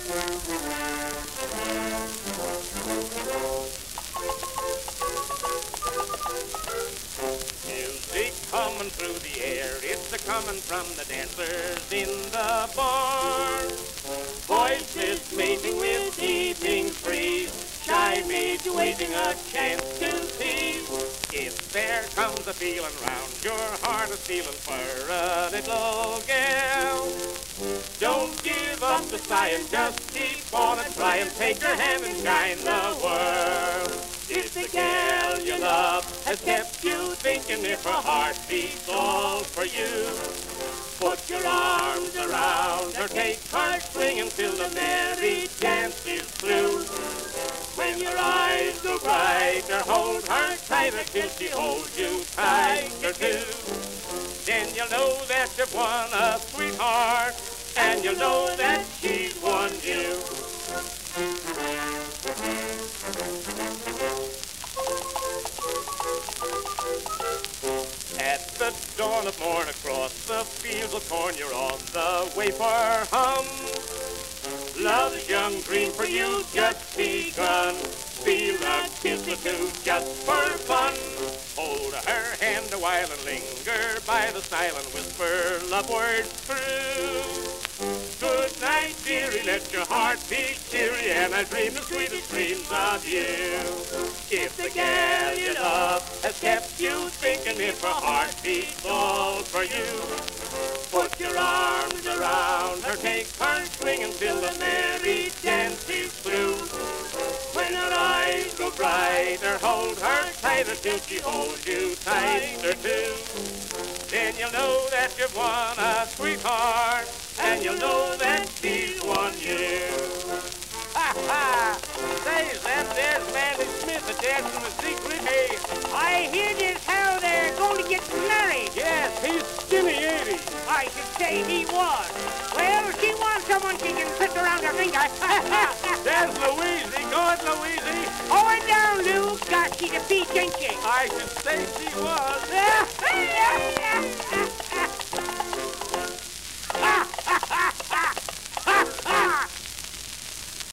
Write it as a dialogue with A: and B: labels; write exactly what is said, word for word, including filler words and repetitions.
A: Music coming through the air, it's a-coming from the dancers in the bar. Voices mating with evening breeze, shy maids waiting a chance to tease. If there comes a feeling round your heart is feeling for a little gal, don't give up the sighing, just keep on and try and take her hand and shine the world. If the gal you love has kept you thinking, if her heart beats all for you, put your arms around her, take her swinging till the merry dance is through. When your eyes go brighter, hold her tighter till she holds you tighter too. Then you'll know that you've won a sweetheart, and you'll know that she's won you. At the dawn of morn across the fields of corn, you're on the way for hum. Love's young dream for you just begun. Feel a kiss or two just for fun. Hold her hand a while and linger by the stile and whisper love words through. Good night, dearie, let your heart be cheery, and I dream the sweetest dreams of you. If the gal you love has kept you thinking, if her heart beats all for you, put your arms around her, take her swinging till the merry dance is through. When her eyes go brighter, hold her tighter till she holds you tighter too. Then you'll know that you've won a sweetheart, and you'll know that she's won you. Ha ha! Say, that there's Mandy Smith a dancing with secret. Hey,
B: I hear this how they're going to get married.
A: yes, he's skinny, ain't he?
B: I should say he was. Well, she wants someone she can twist around her finger.
A: There's Louise. Go on, Louise.
B: Hold down, Lou. Got she's a peach, ain't she?
A: I should say she was.